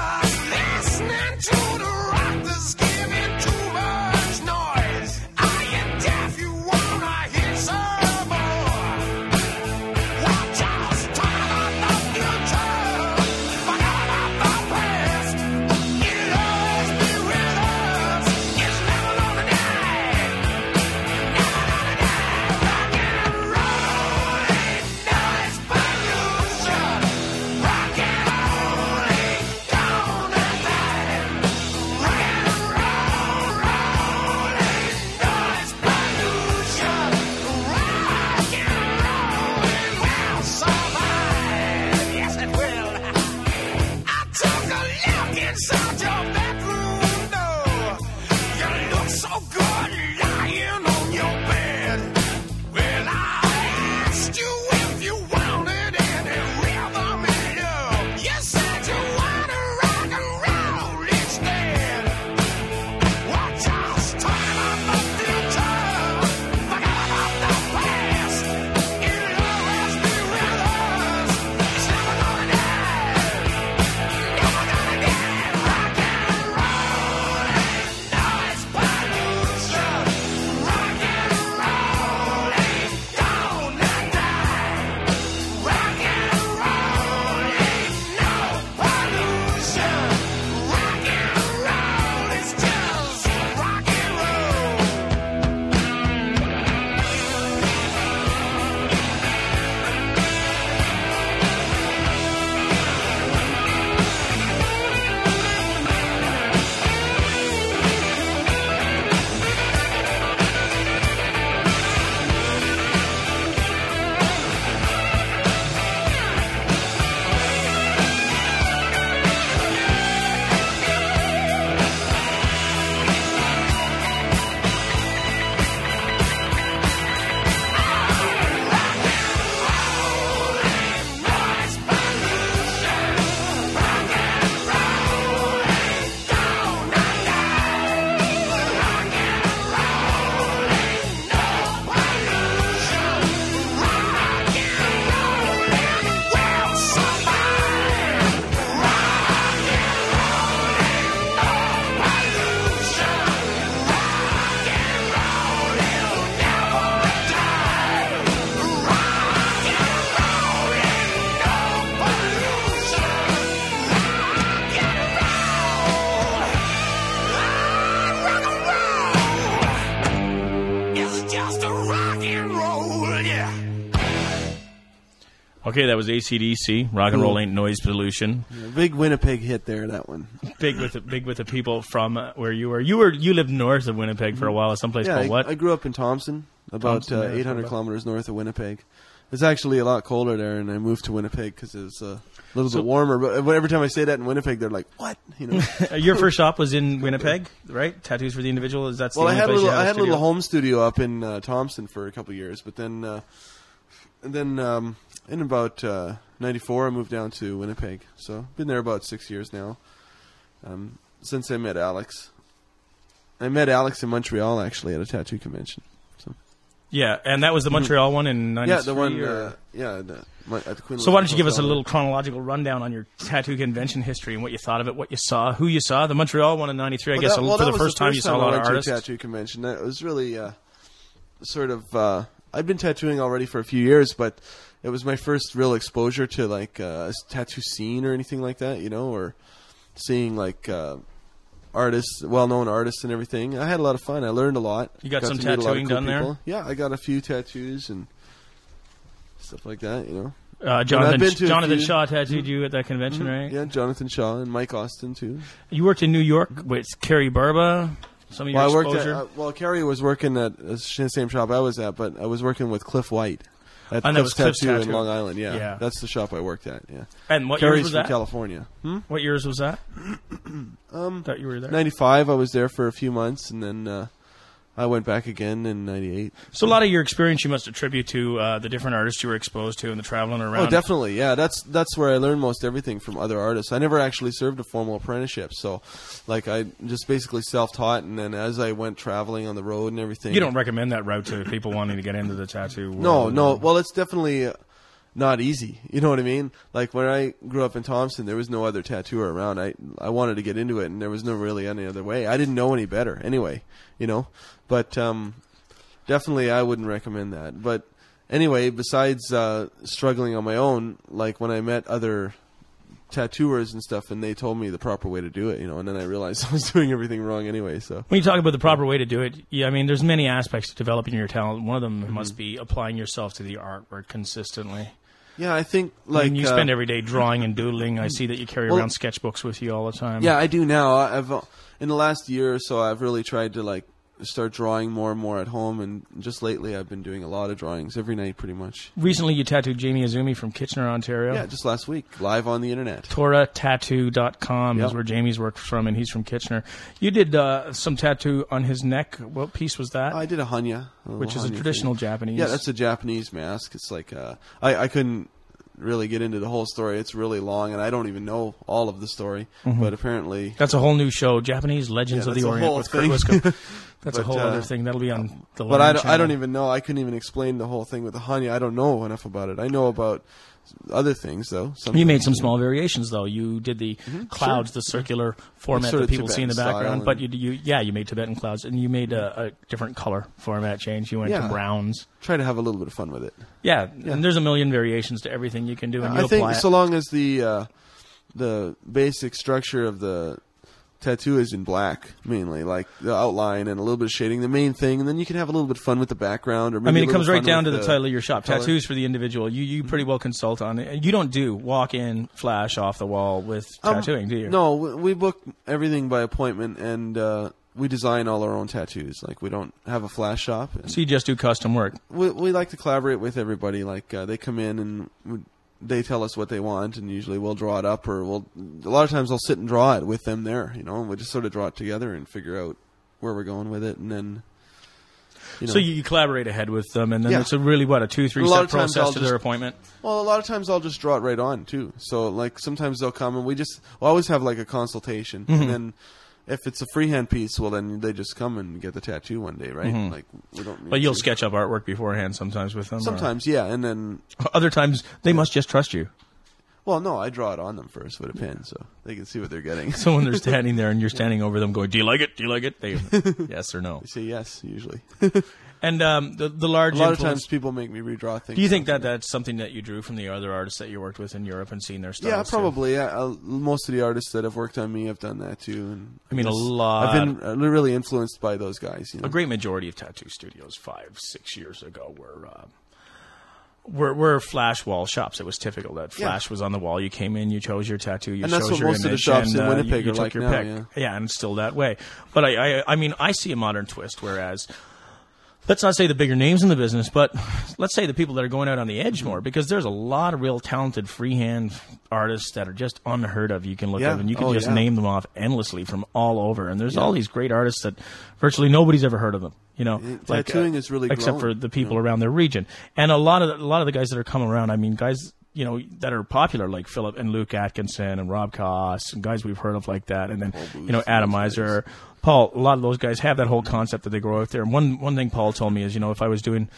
Speaker 1: Okay, that was AC/DC. Rock and roll ain't noise pollution.
Speaker 2: Yeah, big Winnipeg hit there. That one.
Speaker 1: Big with the people from where you were. You lived north of Winnipeg for a while. Someplace called what?
Speaker 2: I grew up in Thompson, about
Speaker 1: Thompson,
Speaker 2: 800 kilometers north of Winnipeg. It's actually a lot colder there, and I moved to Winnipeg because it was a little bit warmer. But every time I say that in Winnipeg, they're like, "What?" You know.
Speaker 1: Your first shop was in Winnipeg, right? Tattoos for the Individual. Is that the
Speaker 2: Well, I
Speaker 1: only
Speaker 2: had
Speaker 1: place you
Speaker 2: I had a
Speaker 1: studio?
Speaker 2: little home studio up in Thompson for a couple of years, but then in about '94, I moved down to Winnipeg. So I've been there about 6 years now. Since I met Alex. I met Alex in Montreal actually at a tattoo convention. So.
Speaker 1: Yeah, and that was the Montreal one in '93.
Speaker 2: Yeah, the one. At the Queen.
Speaker 1: So why don't you give us a little chronological rundown on your tattoo convention history and what you thought of it, what you saw, who you saw? The Montreal one in '93, I guess, for the first time you saw a lot of artists.
Speaker 2: I went to a tattoo convention. It was really sort of. I'd been tattooing already for a few years, but it was my first real exposure to like a tattoo scene or anything like that, you know, or seeing like artists, well-known artists and everything. I had a lot of fun. I learned a lot.
Speaker 1: You got some
Speaker 2: to meet a lot of
Speaker 1: tattooing
Speaker 2: cool
Speaker 1: done
Speaker 2: people.
Speaker 1: there?
Speaker 2: Yeah, I got a few tattoos and stuff like that, you know.
Speaker 1: Jonathan Shaw tattooed you at that convention, right?
Speaker 2: Yeah, Jonathan Shaw and Mike Austin too.
Speaker 1: You worked in New York with Carrie Barba. Some of your exposure.
Speaker 2: Carrie was working at the same shop I was at, but I was working with Cliff White at
Speaker 1: And that was Cliff's
Speaker 2: Tattoo in
Speaker 1: Tattoo.
Speaker 2: Long Island. Yeah,
Speaker 1: Yeah.
Speaker 2: that's the shop I worked at. Yeah,
Speaker 1: And what
Speaker 2: Carrie's
Speaker 1: years was
Speaker 2: from
Speaker 1: that?
Speaker 2: California.
Speaker 1: What years was that? That you were there.
Speaker 2: 95. I was there for a few months, and then I went back again in 98.
Speaker 1: So a lot of your experience you must attribute to the different artists you were exposed to and the traveling around.
Speaker 2: Oh, definitely. Yeah, that's where I learned most everything from other artists. I never actually served a formal apprenticeship, so like I just basically self-taught, and then as I went traveling on the road and everything.
Speaker 1: You don't recommend that route to people wanting to get into the tattoo world?
Speaker 2: No. Well, it's definitely not easy. You know what I mean? Like when I grew up in Thompson, there was no other tattooer around. I wanted to get into it, and there was no really any other way. I didn't know any better anyway, you know. But definitely I wouldn't recommend that. But anyway, besides struggling on my own, like when I met other tattooers and stuff, and they told me the proper way to do it, you know, and then I realized I was doing everything wrong anyway. So
Speaker 1: when you talk about the proper way to do it, yeah, I mean, there's many aspects to developing your talent. One of them must be applying yourself to the artwork consistently.
Speaker 2: Yeah, I think
Speaker 1: I mean, you spend every day drawing and doodling. I see that you carry around sketchbooks with you all the time.
Speaker 2: Yeah, I do now. I've in the last year or so, I've really tried to like start drawing more and more at home, and just lately I've been doing a lot of drawings every night pretty much.
Speaker 1: Recently you tattooed Jamie Azumi from Kitchener, Ontario.
Speaker 2: Yeah, just last week, live on the internet.
Speaker 1: ToraTattoo.com is
Speaker 2: Yep.
Speaker 1: where Jamie's worked from, and he's from Kitchener. You did some tattoo on his neck. What piece was that?
Speaker 2: I did a hanya.
Speaker 1: Which is a traditional Japanese.
Speaker 2: Yeah, that's a Japanese mask. It's like I couldn't really get into the whole story. It's really long, and I don't even know all of the story. But apparently,
Speaker 1: That's a whole new show, Japanese Legends of the
Speaker 2: that's a
Speaker 1: Orient
Speaker 2: whole
Speaker 1: with Kurt
Speaker 2: thing.
Speaker 1: Wiscombe. That's a
Speaker 2: But,
Speaker 1: whole other thing. That'll be on the
Speaker 2: but
Speaker 1: Lion
Speaker 2: I
Speaker 1: channel.
Speaker 2: don't even know. I couldn't even explain the whole thing with the hanya. I don't know enough about it. I know about other things though.
Speaker 1: You made some small variations, though. You did the clouds, the circular format
Speaker 2: sort
Speaker 1: that
Speaker 2: of
Speaker 1: people see in the
Speaker 2: Tibetan
Speaker 1: background.
Speaker 2: style
Speaker 1: But you made Tibetan clouds, and you made a different color format change. You went to
Speaker 2: Yeah.
Speaker 1: browns.
Speaker 2: Try to have a little bit of fun with it.
Speaker 1: Yeah, and there's a million variations to everything you can do, and you
Speaker 2: I think
Speaker 1: apply
Speaker 2: so
Speaker 1: it.
Speaker 2: long as the basic structure of the tattoo is in black, mainly, like the outline and a little bit of shading, the main thing, and then you can have a little bit of fun with the background. Or maybe
Speaker 1: I mean,
Speaker 2: a
Speaker 1: it
Speaker 2: little
Speaker 1: comes right
Speaker 2: fun
Speaker 1: down to
Speaker 2: with
Speaker 1: the title of your shop,
Speaker 2: color.
Speaker 1: Tattoos for the Individual. You pretty well consult on it. You don't do walk-in, flash off the wall with tattooing, do you?
Speaker 2: No, we book everything by appointment, and we design all our own tattoos. Like, we don't have a flash shop.
Speaker 1: So you just do custom work.
Speaker 2: We like to collaborate with everybody. Like, they come in and they tell us what they want, and usually we'll draw it up, or a lot of times I'll sit and draw it with them there, you know, and we'll just sort of draw it together and figure out where we're going with it, and then, you know.
Speaker 1: So you collaborate ahead with them, and then
Speaker 2: Yeah.
Speaker 1: it's a really, 2-3
Speaker 2: A lot
Speaker 1: step
Speaker 2: of times
Speaker 1: process
Speaker 2: I'll
Speaker 1: to their appointment?
Speaker 2: Well, a lot of times I'll just draw it right on, too. So, like, sometimes they'll come and we'll always have, like, a consultation, and then if it's a freehand piece, well, then they just come and get the tattoo one day, right? Like, we don't need
Speaker 1: But you'll
Speaker 2: to.
Speaker 1: sketch up artwork beforehand sometimes with them? or-
Speaker 2: Sometimes, yeah, and then...
Speaker 1: Other times, they must just trust you.
Speaker 2: Well, no, I draw it on them first with a pen, so they can see what they're getting.
Speaker 1: So when they're standing there and you're standing over them going, do you like it? Do you like it? They yes or no.
Speaker 2: They say yes, usually.
Speaker 1: And the large
Speaker 2: A lot of
Speaker 1: influence-
Speaker 2: times people make me redraw things.
Speaker 1: Do you think that that's something that you drew from the other artists that you worked with in Europe and seen their styles?
Speaker 2: Yeah,
Speaker 1: too?
Speaker 2: probably. Yeah, most of the artists that have worked on me have done that too. And
Speaker 1: I mean, a
Speaker 2: guess
Speaker 1: lot.
Speaker 2: I've been really influenced by those guys. You know?
Speaker 1: A great majority of tattoo studios 5-6 years ago we're flash wall shops. It was typical that flash was on the wall. You came in, you chose your tattoo, you
Speaker 2: And
Speaker 1: chose
Speaker 2: that's what
Speaker 1: your
Speaker 2: most of the
Speaker 1: image,
Speaker 2: shops
Speaker 1: and,
Speaker 2: in Winnipeg
Speaker 1: you
Speaker 2: are
Speaker 1: took
Speaker 2: like
Speaker 1: your
Speaker 2: now,
Speaker 1: pick.
Speaker 2: yeah.
Speaker 1: And it's still that way. But I mean, I see a modern twist, whereas let's not say the bigger names in the business, but let's say the people that are going out on the edge more, because there's a lot of real talented freehand artists that are just unheard of. You can look up and you can just name them off endlessly from all over. And there's all these great artists that virtually nobody's ever heard of them. You know,
Speaker 2: Tattooing is really
Speaker 1: except
Speaker 2: growing,
Speaker 1: for the people around their region, and a lot of the guys that are coming around. I mean, guys, you know, that are popular like Philip and Luke Atkinson and Rob Koss and guys we've heard of like that, and then you know Adam Iser, Paul. A lot of those guys have that whole concept that they grow out there. And one thing Paul told me is, you know, if I was doing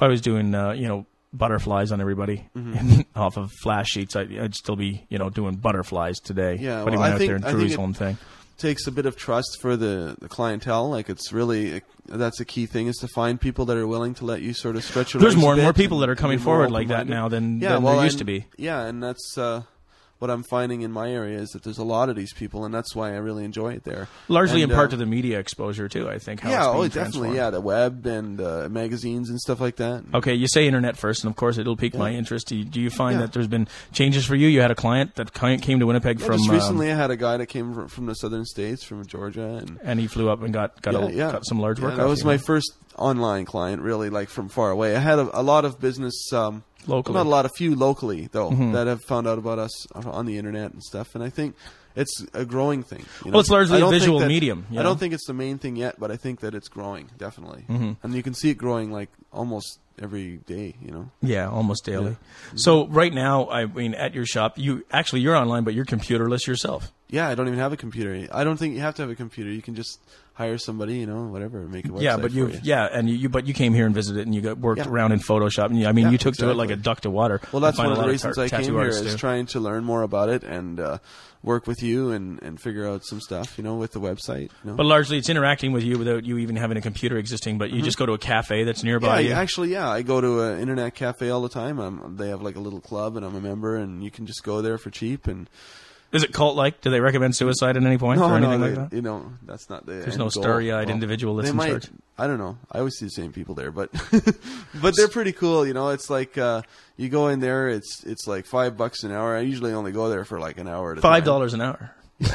Speaker 1: you know, butterflies on everybody off of flash sheets, I'd still be, you know, doing butterflies today.
Speaker 2: Yeah,
Speaker 1: but he went out there and drew his own thing.
Speaker 2: Takes a bit of trust for the clientele. Like, it's really, that's a key thing, is to find people that are willing to let you sort of stretch your
Speaker 1: There's
Speaker 2: legs
Speaker 1: more
Speaker 2: a
Speaker 1: and more
Speaker 2: bit
Speaker 1: people that are coming
Speaker 2: be more
Speaker 1: forward like that
Speaker 2: open-minded.
Speaker 1: now than there used to be.
Speaker 2: Yeah, and that's what I'm finding in my area, is that there's a lot of these people, and that's why I really enjoy it there.
Speaker 1: Largely
Speaker 2: and,
Speaker 1: in part to the media exposure too, I think. How it's being
Speaker 2: definitely.
Speaker 1: transformed.
Speaker 2: Yeah, the web and magazines and stuff like that.
Speaker 1: Okay, you say internet first, and of course it'll pique my interest. Do you find that there's been changes for you? You had a client that came to Winnipeg from...
Speaker 2: Just recently I had a guy that came from the southern states, from Georgia.
Speaker 1: And he flew up and got some large work.
Speaker 2: That was my first online client, really, like from far away. I had a lot of business...
Speaker 1: locally.
Speaker 2: Not a lot, a few locally, though, that have found out about us on the internet and stuff. And I think it's a growing thing. You know?
Speaker 1: Well, it's largely a visual medium.
Speaker 2: I don't think it's the main thing yet, but I think that it's growing, definitely. And you can see it growing like almost every day, you know?
Speaker 1: Yeah, almost daily. Yeah. So right now, I mean, at your shop, you're online, but you're computerless yourself.
Speaker 2: Yeah, I don't even have a computer. I don't think you have to have a computer. You can just hire somebody, you know, whatever, make a website.
Speaker 1: Yeah, but you came here and visited, and you worked around in Photoshop, and you took to it like a duck to water.
Speaker 2: Well, that's one of the reasons I came here, is trying to learn more about it and work with you and figure out some stuff, you know, with the website. You know?
Speaker 1: But largely, it's interacting with you without you even having a computer existing. But you just go to a cafe that's nearby.
Speaker 2: Yeah, I go to an internet cafe all the time. They have like a little club, and I'm a member, and you can just go there for cheap. And
Speaker 1: is it cult-like? Do they recommend suicide at any point or anything like that?
Speaker 2: You know, that's not the
Speaker 1: There's no starry-eyed individual that's in charge.
Speaker 2: I don't know. I always see the same people there, but but they're pretty cool. You know, it's like you go in there. It's like $5 an hour. I usually only go there for like an hour at a time.
Speaker 1: $5 an hour.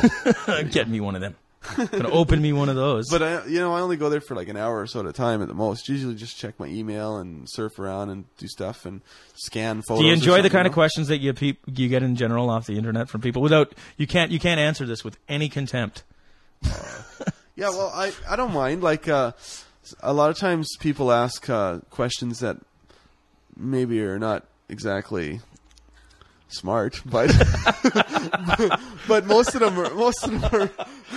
Speaker 1: Get me one of them. Gonna open me one of those.
Speaker 2: But I only go there for like an hour or so at a time at the most. Usually just check my email and surf around and do stuff and scan photos.
Speaker 1: Do you enjoy the kind of questions that you get in general off the internet from people? You can't answer this with any contempt.
Speaker 2: Yeah, well, I don't mind. Like a lot of times people ask questions that maybe are not exactly smart, but but most of them are.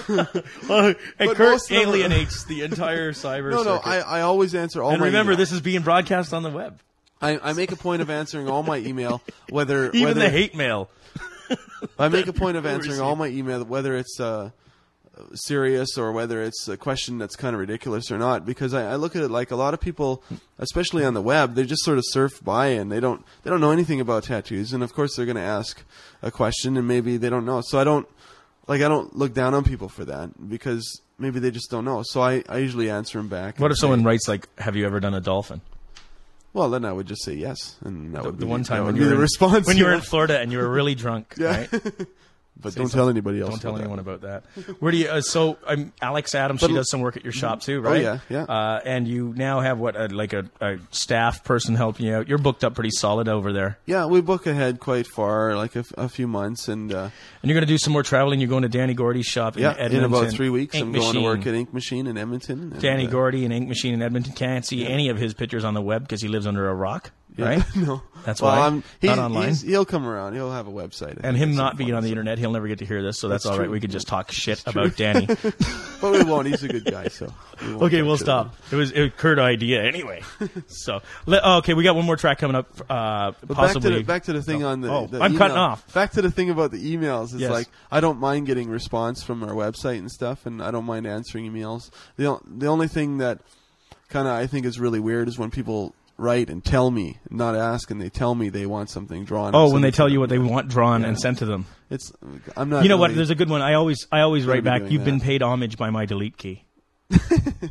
Speaker 1: And Kurt alienates the entire cyber circuit.
Speaker 2: No, I always answer all my
Speaker 1: remember,
Speaker 2: email.
Speaker 1: this is being broadcast on the web.
Speaker 2: I make a point of answering all my email, whether
Speaker 1: the hate mail.
Speaker 2: I make a point of answering all my email, whether it's serious or whether it's a question that's kind of ridiculous or not, because I look at it like a lot of people, especially on the web, they just sort of surf by and they don't know anything about tattoos, and of course they're going to ask a question and maybe they don't know. So I don't look down on people for that, because maybe they just don't know. So I usually answer them back.
Speaker 1: What if someone writes like, "Have you ever done a dolphin?"
Speaker 2: Well, then I would just say yes, and that would be
Speaker 1: the one time
Speaker 2: when you were the response
Speaker 1: when you were in Florida and you were really drunk.
Speaker 2: Yeah.
Speaker 1: Right?
Speaker 2: But don't tell anybody else.
Speaker 1: Don't tell anyone about that. Where do you? Alex Adams, she does some work at your shop too, right?
Speaker 2: Oh yeah.
Speaker 1: And you now have a staff person helping you out. You're booked up pretty solid over there.
Speaker 2: Yeah, we book ahead quite far, like a few months, and
Speaker 1: you're going to do some more traveling. You're going to Danny Gordy's shop in Edmonton.
Speaker 2: In about 3 weeks.
Speaker 1: Ink
Speaker 2: I'm
Speaker 1: Machine.
Speaker 2: going to work at Ink Machine in Edmonton.
Speaker 1: Danny Gordy and Ink Machine in Edmonton. Can't see any of his pictures on the web because he lives under a rock. Right?
Speaker 2: No.
Speaker 1: That's why. Not online.
Speaker 2: He'll come around. He'll have a website.
Speaker 1: And him not being on the internet, he'll never get to hear this, so that's all right.
Speaker 2: True.
Speaker 1: We could just talk shit about Danny.
Speaker 2: But we won't. He's a good guy, so.
Speaker 1: Okay, we'll stop. It was a Kurt idea anyway. So, okay, we got one more track coming up. Possibly.
Speaker 2: Back to the thing on the
Speaker 1: I'm
Speaker 2: email.
Speaker 1: cutting off.
Speaker 2: Back to the thing about the emails. It's
Speaker 1: Yes.
Speaker 2: like, I don't mind getting response from our website and stuff, and I don't mind answering emails. The only thing that kind of I think is really weird is when people write and tell me, not ask, and they tell me they want something drawn.
Speaker 1: Oh, when they tell you what they want drawn and sent to them.
Speaker 2: I'm not.
Speaker 1: You know what?
Speaker 2: really-
Speaker 1: There's a good one. I always write back.
Speaker 2: doing
Speaker 1: You've been
Speaker 2: that.
Speaker 1: paid homage by my delete key.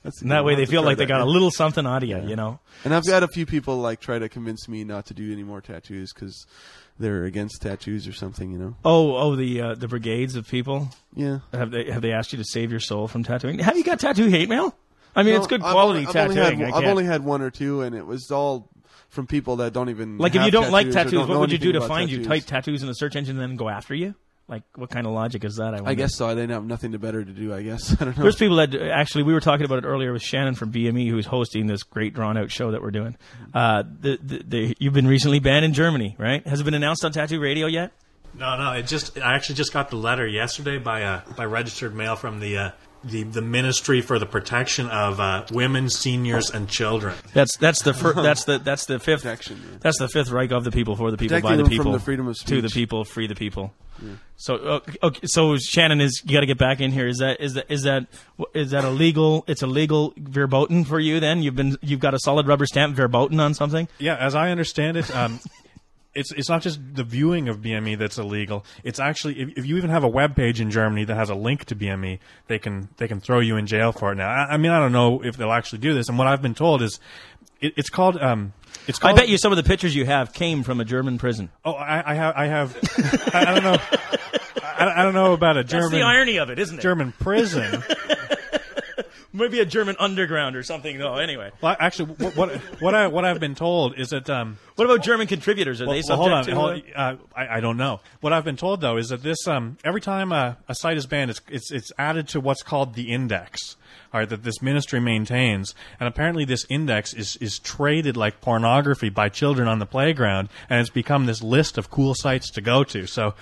Speaker 2: That's
Speaker 1: And that way
Speaker 2: I'll
Speaker 1: they
Speaker 2: have to
Speaker 1: feel
Speaker 2: try
Speaker 1: like they
Speaker 2: that,
Speaker 1: got a
Speaker 2: yeah.
Speaker 1: little something out of you, you know?
Speaker 2: And I've got a few people like try to convince me not to do any more tattoos because they're against tattoos or something, you know.
Speaker 1: Oh, the brigades of people.
Speaker 2: Yeah.
Speaker 1: Have they asked you to save your soul from tattooing? Have you got tattoo hate mail? I mean,
Speaker 2: No,
Speaker 1: it's good
Speaker 2: I've
Speaker 1: quality
Speaker 2: only
Speaker 1: tattooing.
Speaker 2: I've only had one or two, and it was all from people that don't even
Speaker 1: like, if
Speaker 2: have
Speaker 1: you don't like
Speaker 2: or
Speaker 1: tattoos,
Speaker 2: don't
Speaker 1: what
Speaker 2: know
Speaker 1: would you do
Speaker 2: anything
Speaker 1: to
Speaker 2: about
Speaker 1: find you?
Speaker 2: tattoos.
Speaker 1: Type tattoos in the search engine and then go after you? Like, what kind of logic is that? I wonder.
Speaker 2: I guess so. I didn't have nothing better to do, I guess. I don't know.
Speaker 1: There's people that actually, we were talking about it earlier with Shannon from BME, who's hosting this great drawn-out show that we're doing. You've been recently banned in Germany, right? Has it been announced on Tattoo Radio yet?
Speaker 4: No. I actually just got the letter yesterday by registered mail from the Ministry for the Protection of Women, Seniors, and Children.
Speaker 1: That's the fifth
Speaker 2: Protection, yeah.
Speaker 1: That's the fifth Reich of the people, for the people,
Speaker 2: Protecting
Speaker 1: by the
Speaker 2: them
Speaker 1: people,
Speaker 2: from the freedom of
Speaker 1: to the
Speaker 2: speech.
Speaker 1: people, free the people. Yeah. So okay, so Shannon, you got to get back in here. Is that illegal? It's illegal verboten for you. Then you've got a solid rubber stamp verboten on something.
Speaker 4: Yeah, as I understand it, it's not just the viewing of BME that's illegal. It's actually if you even have a web page in Germany that has a link to BME, they can throw you in jail for it. Now, I mean, I don't know if they'll actually do this. And what I've been told is it's called.
Speaker 1: I bet you some of the pictures you have came from a German prison.
Speaker 4: Oh, I have. I don't know. I don't know about a German.
Speaker 1: That's the irony of it, isn't it?
Speaker 4: German prison.
Speaker 1: Maybe a German underground or something, though. Anyway,
Speaker 4: Well, actually, what I've been told is that.
Speaker 1: what about German contributors? Are they subject to?
Speaker 4: I don't know. What I've been told though is that this every time a site is banned, it's added to what's called the index. All right, that this ministry maintains, and apparently this index is traded like pornography by children on the playground, and it's become this list of cool sites to go to. So,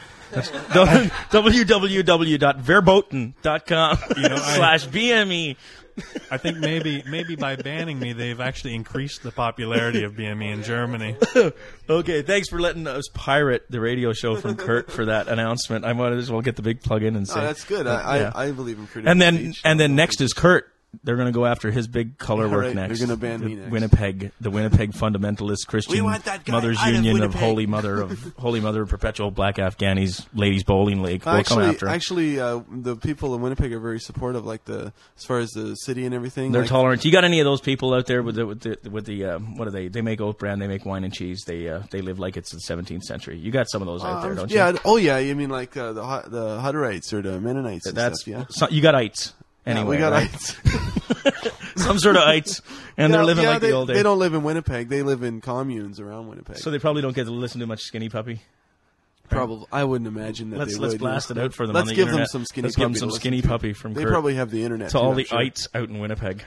Speaker 1: www.verboten.com /BME.
Speaker 4: I think maybe by banning me, they've actually increased the popularity of BME in Germany.
Speaker 1: Okay, thanks for letting us pirate the radio show from Kurt for that announcement. I might as well get the big plug in and say
Speaker 2: that's good.
Speaker 1: Yeah.
Speaker 2: I believe in freedom
Speaker 1: And
Speaker 2: of
Speaker 1: then
Speaker 2: speech.
Speaker 1: next is Kurt. They're going to go after his big color
Speaker 2: Yeah,
Speaker 1: work
Speaker 2: right.
Speaker 1: next.
Speaker 2: They're gonna ban me next.
Speaker 1: The Winnipeg fundamentalist Christian
Speaker 2: We want that guy
Speaker 1: Mothers
Speaker 2: out of
Speaker 1: Union of
Speaker 2: Winnipeg.
Speaker 1: Holy Mother of Perpetual Black Afghanis Ladies Bowling League. We'll come after him.
Speaker 2: Actually, the people in Winnipeg are very supportive, like as far as the city and everything.
Speaker 1: They're
Speaker 2: like,
Speaker 1: tolerant. You got any of those people out there with the what are they? They make oat bran. They make wine and cheese. They live like it's the 17th century. You got some of those out there, don't you?
Speaker 2: Yeah. Oh, yeah. You mean like the Hutterites or the Mennonites and
Speaker 1: That's
Speaker 2: stuff? Yeah.
Speaker 1: so, you got ites. Anyway,
Speaker 2: we got
Speaker 1: right?
Speaker 2: ites.
Speaker 1: Some sort of ites, and they're living like
Speaker 2: they,
Speaker 1: the old days.
Speaker 2: They don't live in Winnipeg. They live in communes around Winnipeg.
Speaker 1: So they probably don't get to listen to much Skinny Puppy.
Speaker 2: Probably, I wouldn't imagine that
Speaker 1: Let's
Speaker 2: they would.
Speaker 1: blast it out for them.
Speaker 2: Let's
Speaker 1: on the
Speaker 2: give
Speaker 1: internet.
Speaker 2: them some Skinny
Speaker 1: Let's
Speaker 2: Puppy.
Speaker 1: give them some
Speaker 2: to listen
Speaker 1: Skinny
Speaker 2: to.
Speaker 1: Puppy from
Speaker 2: They
Speaker 1: Kurt
Speaker 2: probably have the internet
Speaker 1: to
Speaker 2: too,
Speaker 1: all
Speaker 2: I'm
Speaker 1: the
Speaker 2: sure.
Speaker 1: ites out in Winnipeg.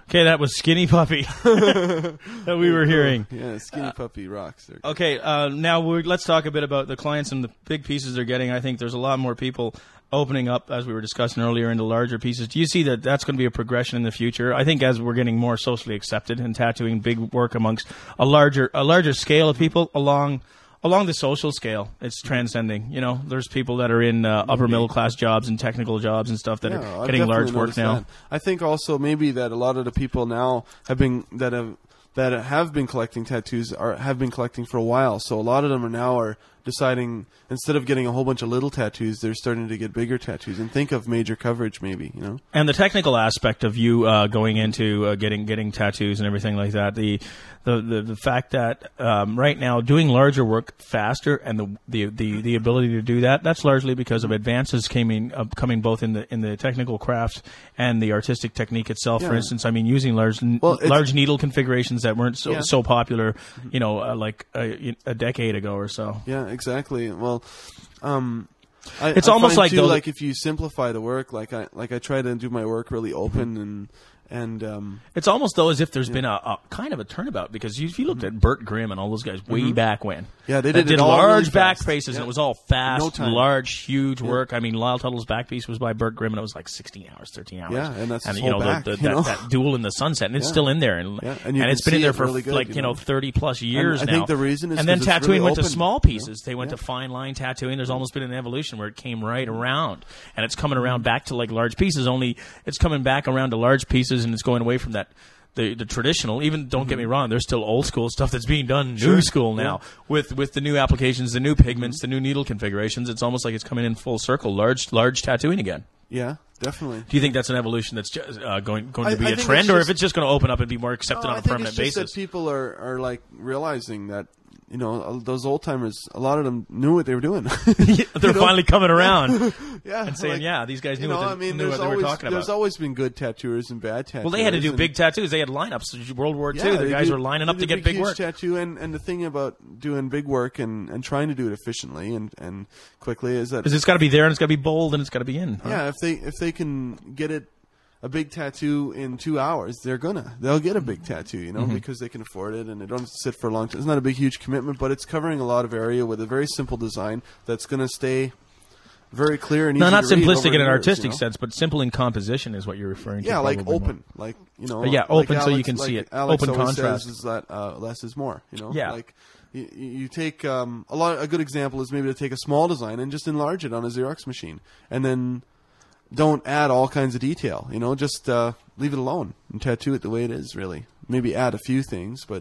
Speaker 1: Okay, that was Skinny Puppy that we were hearing.
Speaker 2: Yeah, Skinny Puppy rocks. There.
Speaker 1: Okay, now let's talk a bit about the clients and the big pieces they're getting. I think there's a lot more people opening up, as we were discussing earlier, into larger pieces. Do you see that that's going to be a progression in the future? I think as we're getting more socially accepted and tattooing big work amongst a larger scale of people along the social scale, it's transcending. You know, there's people that are in upper middle class jobs and technical jobs and stuff that are
Speaker 2: I've
Speaker 1: getting large
Speaker 2: definitely
Speaker 1: work
Speaker 2: noticed
Speaker 1: now.
Speaker 2: that. I think also maybe that a lot of the people now have been collecting tattoos have been collecting for a while. So a lot of them are deciding, instead of getting a whole bunch of little tattoos, they're starting to get bigger tattoos and think of major coverage, maybe, you know. And
Speaker 1: the technical aspect of you going into getting tattoos and everything like that, the fact that right now doing larger work faster and the ability to do that's largely because of advances coming both in the technical craft and the artistic technique itself. For instance, I mean, using large needle configurations that weren't so popular, you know, like a decade ago or so.
Speaker 2: Yeah, exactly. Well,
Speaker 1: it's almost like
Speaker 2: too, like if you simplify the work, like I try to do my work really open and
Speaker 1: it's almost though as if there's been a kind of a turnabout, because if you looked at Burt Grimm and all those guys way back when,
Speaker 2: they did
Speaker 1: large
Speaker 2: really
Speaker 1: back
Speaker 2: fast.
Speaker 1: faces and it was all fast, large, huge work. I mean, Lyle Tuttle's back piece was by Burt Grimm and it was like 16 hours, 13 hours.
Speaker 2: Yeah, and that's his
Speaker 1: you know,
Speaker 2: whole back,
Speaker 1: that Duel in the Sunset, and it's still in there, and it's been in there for
Speaker 2: really good,
Speaker 1: like 30 plus years
Speaker 2: and
Speaker 1: now.
Speaker 2: I think the reason is,
Speaker 1: and then tattooing
Speaker 2: really
Speaker 1: went to
Speaker 2: open,
Speaker 1: small pieces. They went to fine line tattooing. There's almost been an evolution where it came right around, and it's coming around back to like large pieces. Only it's coming back around to large pieces, and it's going away from that. The traditional, even don't get me wrong, there's still old school stuff that's being done new school now with the new applications, the new pigments, the new needle configurations. It's almost like it's coming in full circle, large tattooing again.
Speaker 2: Yeah, definitely.
Speaker 1: Do you think that's an evolution that's just, going to be a trend, or if it's just going to open up and be more accepted on a permanent basis?
Speaker 2: I think it's just that people are like realizing that, you know, those old timers, a lot of them knew what they were doing.
Speaker 1: They're finally coming around
Speaker 2: and
Speaker 1: saying, these guys knew what they were talking about.
Speaker 2: There's always been good tattooers and bad tattooers.
Speaker 1: Well, they had to do big tattoos. They had lineups. World War II, the guys were lining up to get big work.
Speaker 2: Tattoo, and the thing about doing big work and trying to do it efficiently and quickly is that...
Speaker 1: Because it's got to be there, and it's got to be bold, and it's got to be in. Huh?
Speaker 2: Yeah, if they can get it, a big tattoo in 2 hours, they'll get a big tattoo, you know, because they can afford it and they don't have to sit for a long time. It's not a big, huge commitment, but it's covering a lot of area with a very simple design that's going to stay very clear and easy
Speaker 1: not
Speaker 2: to read
Speaker 1: simplistic in an
Speaker 2: years,
Speaker 1: artistic
Speaker 2: you know?
Speaker 1: sense, but simple in composition is what you're referring to.
Speaker 2: Yeah, like open,
Speaker 1: more.
Speaker 2: like, you know.
Speaker 1: Open
Speaker 2: like
Speaker 1: so you can see it.
Speaker 2: Alex
Speaker 1: Open
Speaker 2: always
Speaker 1: contrast.
Speaker 2: says is that less is more, you know.
Speaker 1: Yeah.
Speaker 2: Like you take a good example is maybe to take a small design and just enlarge it on a Xerox machine, and then don't add all kinds of detail, you know, just leave it alone and tattoo it the way it is, really. Maybe add a few things, but,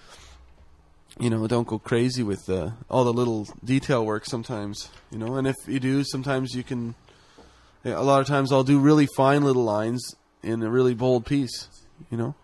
Speaker 2: you know, don't go crazy with all the little detail work sometimes, you know. And if you do, sometimes you can... a lot of times I'll do really fine little lines in a really bold piece, you know.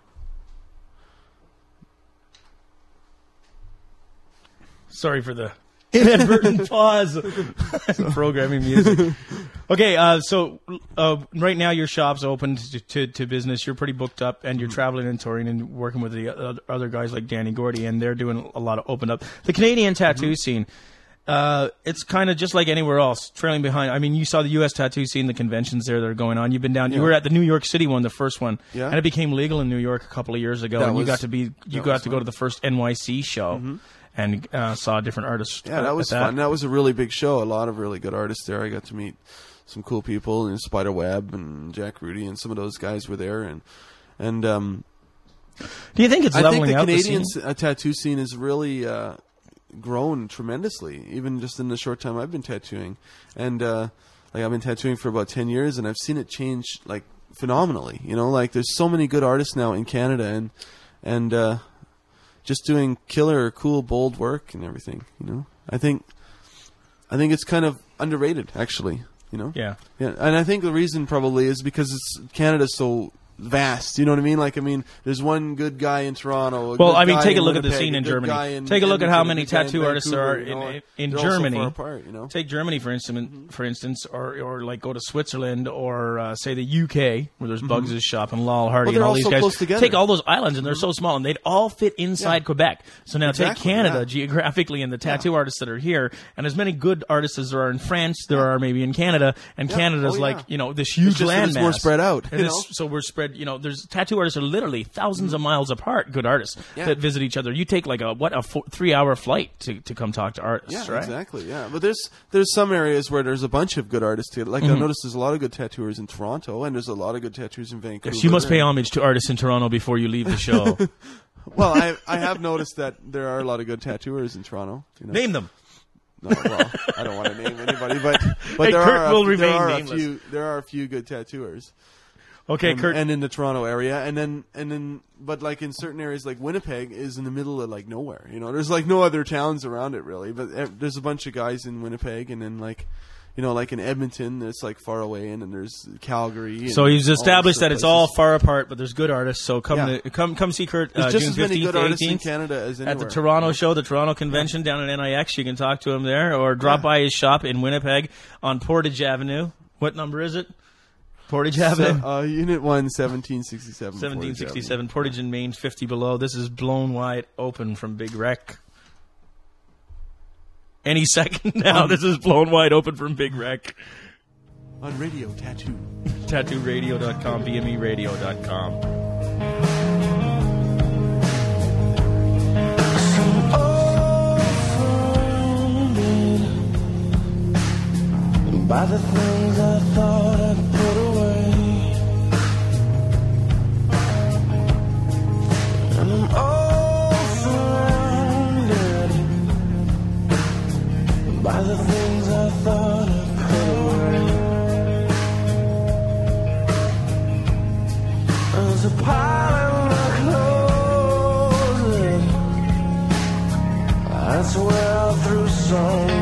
Speaker 1: Sorry for the inadvertent pause. Programming music. Okay, so right now your shop's open to business. You're pretty booked up, and you're traveling and touring and working with the other guys like Danny Gordy, and they're doing a lot of open up. The Canadian tattoo scene, it's kind of just like anywhere else, trailing behind. I mean, you saw the U.S. tattoo scene, the conventions there that are going on. You've been down. You were at the New York City one, the first one, and it became legal in New York a couple of years ago. And you got to go to the first NYC show. And saw different artists.
Speaker 2: Yeah, that was fun. That was a really big show. A lot of really good artists there. I got to meet some cool people, and Spider Webb and Jack Rudy, and some of those guys were there. And
Speaker 1: do you think it's leveling out?
Speaker 2: I think the Canadian tattoo scene has really grown tremendously, even just in the short time I've been tattooing. And like I've been tattooing for about 10 years, and I've seen it change like phenomenally. You know, like there's so many good artists now in Canada, and just doing killer, cool, bold work and everything, you know. I think it's kind of underrated, actually, you know.
Speaker 1: Yeah.
Speaker 2: And I think the reason probably is because Canada's so vast. You know what I mean? Like, I mean, there's one good guy in Toronto.
Speaker 1: Well, I mean, take a look at the scene in Germany. Take a look at how many tattoo artists there are in Germany.
Speaker 2: Apart, you know?
Speaker 1: Take Germany for instance, or like go to Switzerland, or say the UK where there's Bugs' shop and Lal Hardy and all these guys. Take all those islands and they're so small and they'd all fit inside Quebec. So now take Canada geographically and the tattoo artists that are here, and as many good artists as there are in France, there are maybe in Canada, and Canada's like, you know, this huge landmass.
Speaker 2: It's more spread out.
Speaker 1: So we're spread heard, there's tattoo artists are literally thousands of miles apart. Good artists that visit each other. You take like a 3-hour flight to come talk to artists,
Speaker 2: Yeah,
Speaker 1: right?
Speaker 2: exactly. Yeah, but there's some areas where there's a bunch of good artists together. Like I noticed there's a lot of good tattooers in Toronto, and there's a lot of good tattooers in Vancouver.
Speaker 1: Yes, you must pay homage to artists in Toronto before you leave the show.
Speaker 2: Well, I have noticed that there are a lot of good tattooers in Toronto.
Speaker 1: Name them.
Speaker 2: No, well, I don't want to name anybody, but
Speaker 1: Hey,
Speaker 2: there
Speaker 1: Kurt
Speaker 2: are
Speaker 1: will remain nameless.
Speaker 2: There are a few good tattooers.
Speaker 1: Okay, Kurt.
Speaker 2: And in the Toronto area, and then, but like in certain areas, like Winnipeg is in the middle of like nowhere. There's like no other towns around it really. But there's a bunch of guys in Winnipeg, and then like in Edmonton, it's like far away, and then there's Calgary.
Speaker 1: So he's established that it's all far apart, but there's good artists. So come see Kurt
Speaker 2: There's just
Speaker 1: June
Speaker 2: as many
Speaker 1: 15th
Speaker 2: good
Speaker 1: to
Speaker 2: artists in
Speaker 1: 18th
Speaker 2: Canada as anywhere.
Speaker 1: at the Toronto show, the Toronto convention down at NIX. You can talk to him there, or drop by his shop in Winnipeg on Portage Avenue. What number is it? Portage Avenue.
Speaker 2: Unit 1, 1767.
Speaker 1: 1767. Portage and Maine's 50 below. This is blown wide open from Big Wreck. Any second now, this is blown wide open from Big Wreck.
Speaker 2: On Radio Tattoo.
Speaker 1: TattooRadio.com, BMERadio.com.
Speaker 5: By the things I thought I'd put away, and I'm all surrounded by the things I thought I'd put away. There's a pile in my closet, that's where I threw some